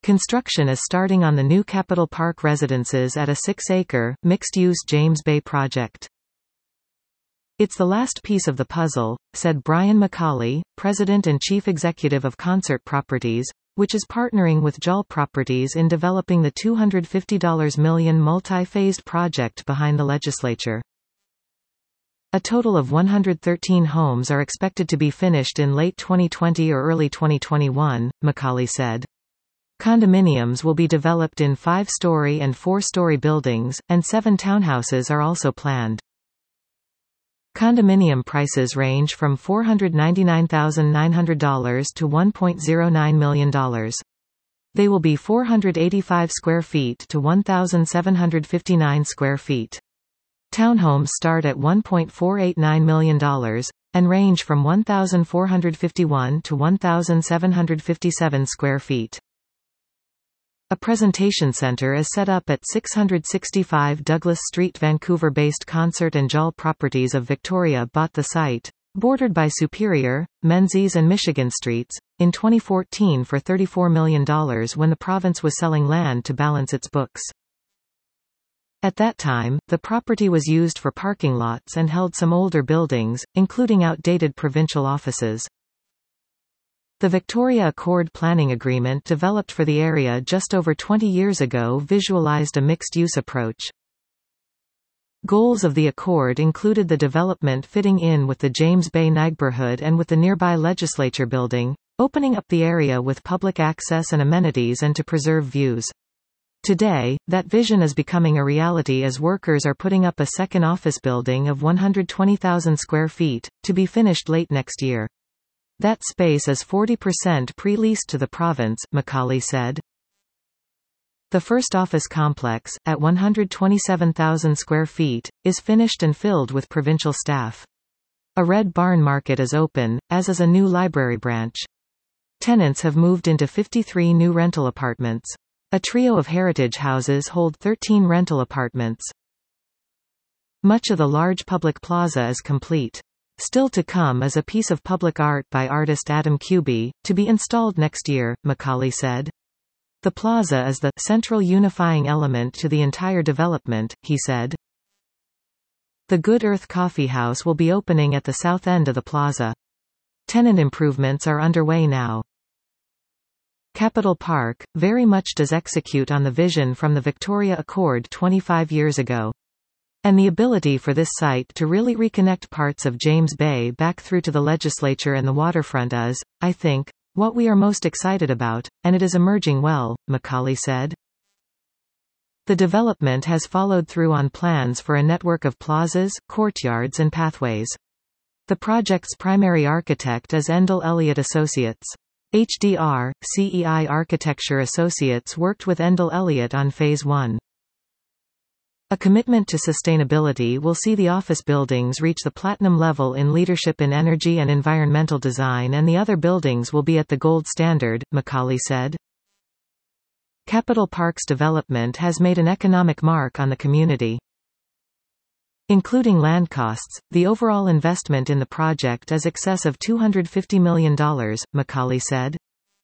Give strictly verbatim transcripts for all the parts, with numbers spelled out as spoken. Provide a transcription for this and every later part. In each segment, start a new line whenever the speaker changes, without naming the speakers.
Construction is starting on the new Capitol Park residences at a six-acre, mixed-use James Bay project. "It's the last piece of the puzzle," said Brian McCauley, president and chief executive of Concert Properties, which is partnering with J A L Properties in developing the two hundred fifty million dollars multi-phased project behind the legislature. A total of one hundred thirteen homes are expected to be finished in late twenty twenty or early twenty twenty-one, McCauley said. Condominiums will be developed in five-story and four-story buildings, and seven townhouses are also planned. Condominium prices range from four hundred ninety-nine thousand nine hundred dollars to one point zero nine million dollars. They will be four hundred eighty-five square feet to one thousand seven hundred fifty-nine square feet. Townhomes start at one point four eight nine million dollars, and range from one thousand four hundred fifty-one to one thousand seven hundred fifty-seven square feet. A presentation center is set up at six sixty-five Douglas Street. Vancouver-based Concert and J A L Properties of Victoria bought the site, bordered by Superior, Menzies and Michigan Streets, in twenty fourteen for thirty-four million dollars when the province was selling land to balance its books. At that time, the property was used for parking lots and held some older buildings, including outdated provincial offices. The Victoria Accord planning agreement developed for the area just over twenty years ago visualized a mixed-use approach. Goals of the Accord included the development fitting in with the James Bay neighborhood and with the nearby legislature building, opening up the area with public access and amenities and to preserve views. Today, that vision is becoming a reality as workers are putting up a second office building of one hundred twenty thousand square feet, to be finished late next year. That space is forty percent pre-leased to the province, McCauley said. The first office complex, at one hundred twenty-seven thousand square feet, is finished and filled with provincial staff. A Red Barn Market is open, as is a new library branch. Tenants have moved into fifty-three new rental apartments. A trio of heritage houses hold thirteen rental apartments. Much of the large public plaza is complete. Still to come is a piece of public art by artist Adam Cuby, to be installed next year, McCauley said. The plaza is the central unifying element to the entire development, he said. The Good Earth Coffee House will be opening at the south end of the plaza. Tenant improvements are underway now. Capitol Park, very much does execute on the vision from the Victoria Accord twenty-five years ago. And the ability for this site to really reconnect parts of James Bay back through to the legislature and the waterfront is, I think, what we are most excited about, and it is emerging well, McCauley said. The development has followed through on plans for a network of plazas, courtyards and pathways. The project's primary architect is Endel Elliott Associates. H D R, C E I Architecture Associates worked with Endel Elliott on Phase one. A commitment to sustainability will see the office buildings reach the platinum level in leadership in energy and environmental design, and the other buildings will be at the gold standard, McCauley said. Capitol Park's development has made an economic mark on the community. Including land costs, the overall investment in the project is excess of two hundred fifty million dollars, McCauley said.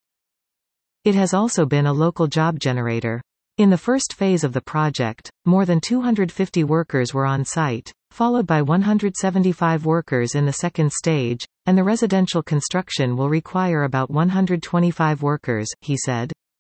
It has also been a local job generator. In the first phase of the project, more than two hundred fifty workers were on site, followed by one hundred seventy-five workers in the second stage, and the residential construction will require about one hundred twenty-five workers, he said.